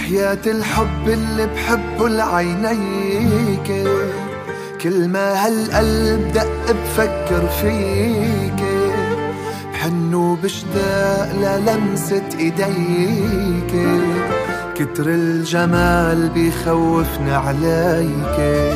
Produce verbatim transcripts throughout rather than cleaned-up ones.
وحياة الحب اللي بحبه لعينيك، كل ما هالقلب دق بفكر فيك، بحن وبشتاق للمسة ايديك، كتر الجمال بيخوفني عليك.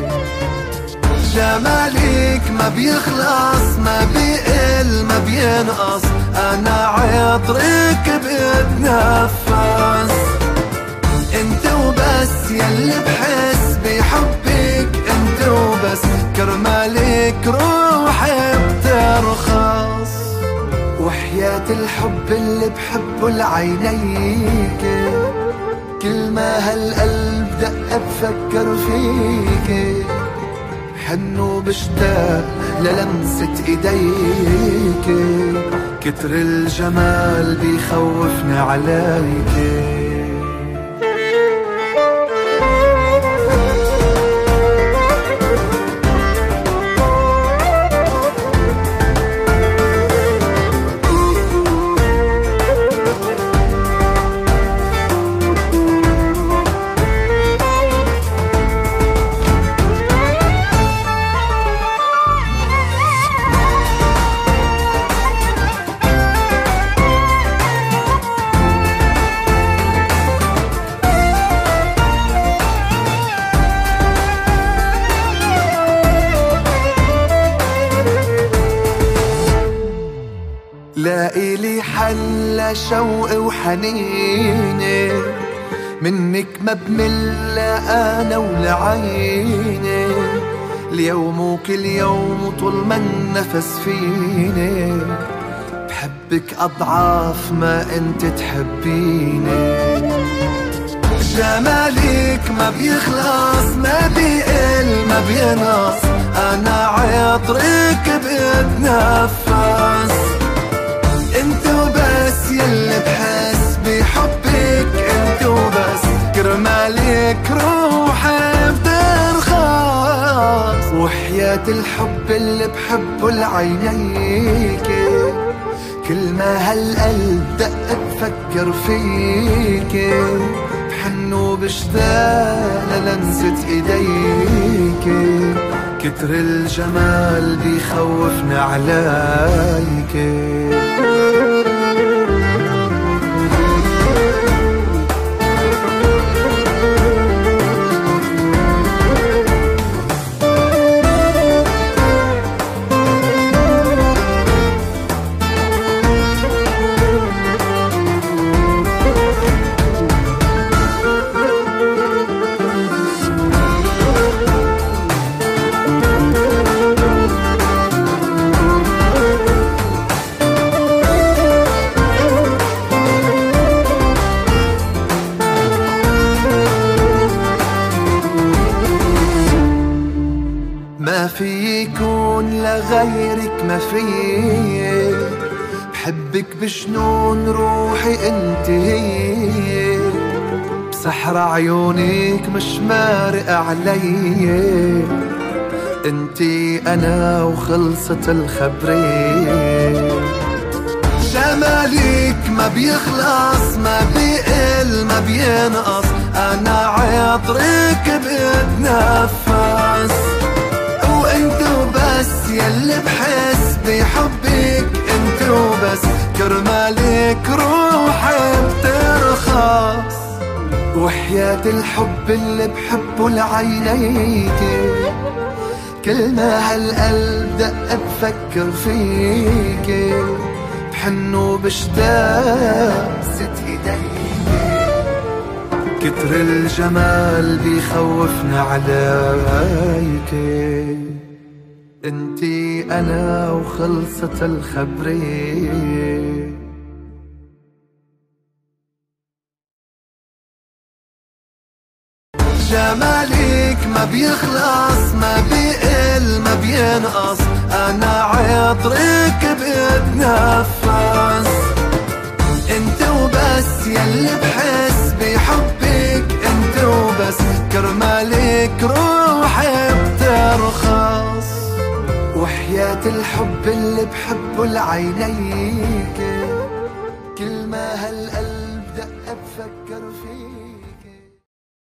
جمالك ما بيخلص، ما بيقل ما بينقص، انا عطرك بتنفس، انت وبس يلي بحس بحبك، انت وبس كرمالك روحي بترخص. وحياة الحب اللي بحبه لعينيك، كل ما هالقلب دق بفكر فيك، بحن وبشتاق للمسة ايديك، كتر الجمال بيخوفني عليك. لاقي لي حل شوقي وحنيني، منك ما بمل انا ولعيني، اليوم وكل يوم وطول ما النفس فيني، بحبك اضعاف ما انت تحبيني. جمالك ما بيخلص، ما بيقل ما بينقص، انا عطرك بتنفس، انت وبس يلي بحس بحبك، انت وبس كرمالك روحي بترخص. وحياة الحب اللي بحبه لعينيك، كل ما هالقلب دق بفكر فيك، بحن وبشتاق للمسة ايديك، كتر الجمال بيخوفني عليك. ما في يكون لغيرك، ما في، بحبك بجنون روحي انت هي، بسحر عيونك مش مارق علي، انتي انا وخلصت الخبرية. جمالك ما بيخلص، ما بيقل ما بينقص، انا عطرك بتنفس، وانت وبس يلي بحس بحبك، انت وبس كرمالك روحي بترخص. وحياة الحب اللي بحبه لعينيك، كل ما هالقلب دق بفكر فيك، بحن وبشتاق ست ايديك، كتر الجمال بيخوفني عليك، انتي انا وخلصت الخبرية. جمالك ما بيخلص، ما بيقل ما بينقص، انا عطرك بتنفس، انت وبس يلي بحس بحبك، انت وبس كرمالك روحي بترخص. وحياة الحب اللي بحبه لعينيك، كل ما هالقلب دق بفكر فيك.